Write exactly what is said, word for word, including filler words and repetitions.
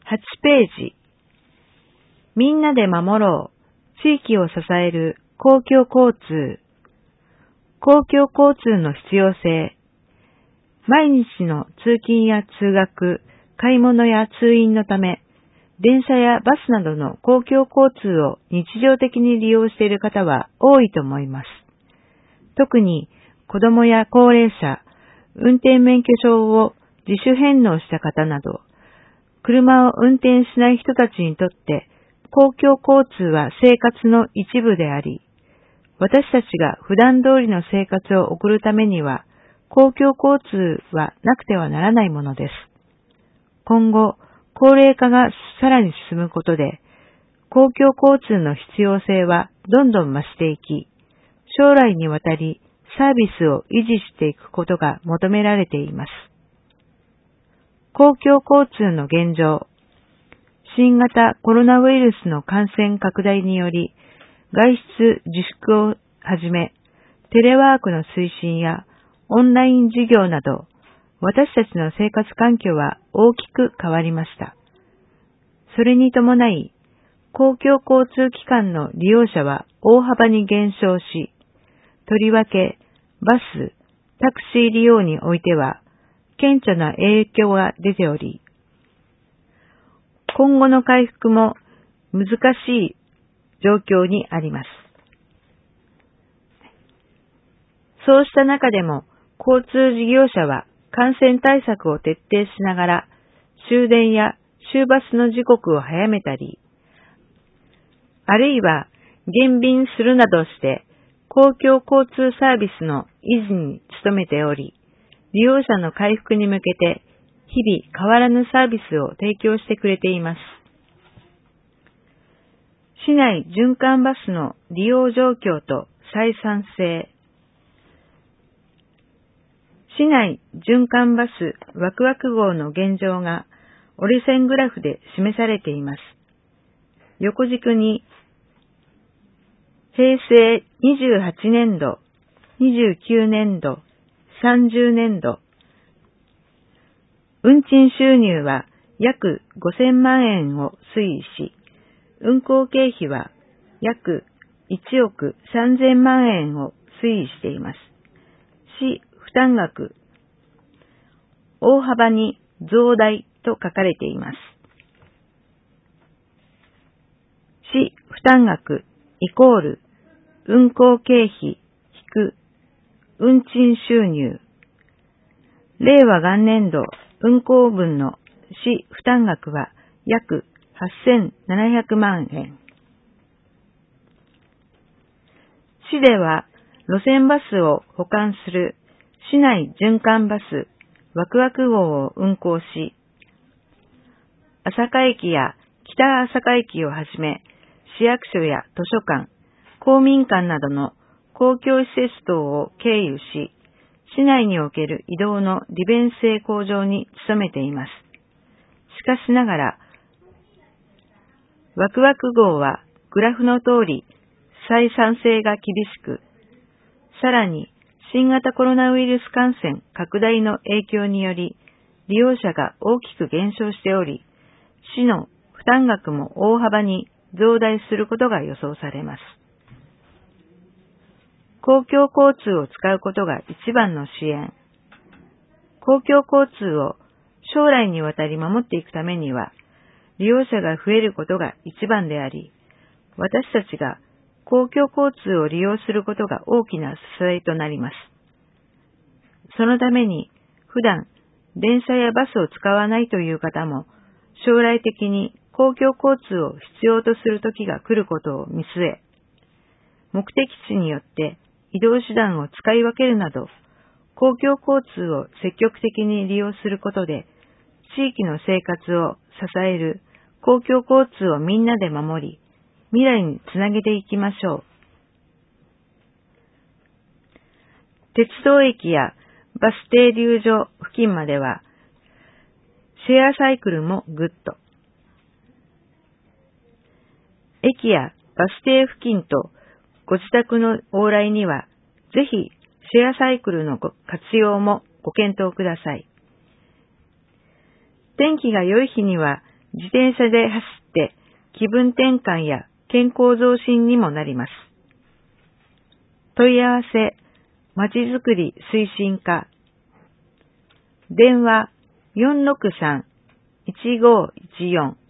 はちページ。みんなで守ろう。地域を支える公共交通。公共交通の必要性。毎日の通勤や通学、買い物や通院のため、電車やバスなどの公共交通を日常的に利用している方は多いと思います。特に子供や高齢者、運転免許証を自主返納した方など、車を運転しない人たちにとって公共交通は生活の一部であり、私たちが普段通りの生活を送るためには、公共交通はなくてはならないものです。今後、高齢化がさらに進むことで、公共交通の必要性はどんどん増していき、将来にわたりサービスを維持していくことが求められています。公共交通の現状。新型コロナウイルスの感染拡大により、外出自粛をはじめ、テレワークの推進やオンライン授業など、私たちの生活環境は大きく変わりました。それに伴い、公共交通機関の利用者は大幅に減少し、とりわけバス、タクシー利用においては、顕著な影響が出ており、今後の回復も難しい状況にあります。そうした中でも、交通事業者は感染対策を徹底しながら、終電や終バスの時刻を早めたり、あるいは減便するなどして、公共交通サービスの維持に努めており、利用者の回復に向けて、日々変わらぬサービスを提供してくれています。市内循環バスの利用状況と採算性。市内循環バスワクワク号の現状が折れ線グラフで示されています。横軸に平成にじゅうはちねんど、にじゅうきゅうねんど、さんじゅうねんど。運賃収入は約ごせんまんえんを推移し、運行経費は約いちおくさんぜんまんえんを推移しています。市負担額、大幅に増大と書かれています。市負担額イコール運行経費引く運賃収入。令和元年度運行分の市負担額は約はっせんななひゃくまんえん。市では路線バスを補完する市内循環バスワクワク号を運行し、朝霞駅や北朝霞駅をはじめ、市役所や図書館、公民館などの公共施設等を経由し、市内における移動の利便性向上に努めています。しかしながら、ワクワク号はグラフの通り採算性が厳しく、さらに新型コロナウイルス感染拡大の影響により利用者が大きく減少しており、市の負担額も大幅に増大することが予想されます。公共交通を使うことが一番の支援。公共交通を将来にわたり守っていくためには、利用者が増えることが一番であり、私たちが公共交通を利用することが大きな支えとなります。そのために、普段電車やバスを使わないという方も、将来的に公共交通を必要とする時が来ることを見据え、目的地によって移動手段を使い分けるなど、公共交通を積極的に利用することで、地域の生活を支える公共交通をみんなで守り、未来につなげていきましょう。鉄道駅やバス停留所付近までは、シェアサイクルもグッド。駅やバス停付近とご自宅の往来には、ぜひシェアサイクルの活用もご検討ください。天気が良い日には自転車で走って気分転換や健康増進にもなります。問い合わせ、まちづくり推進課。電話 よんろくさん いちごいちよん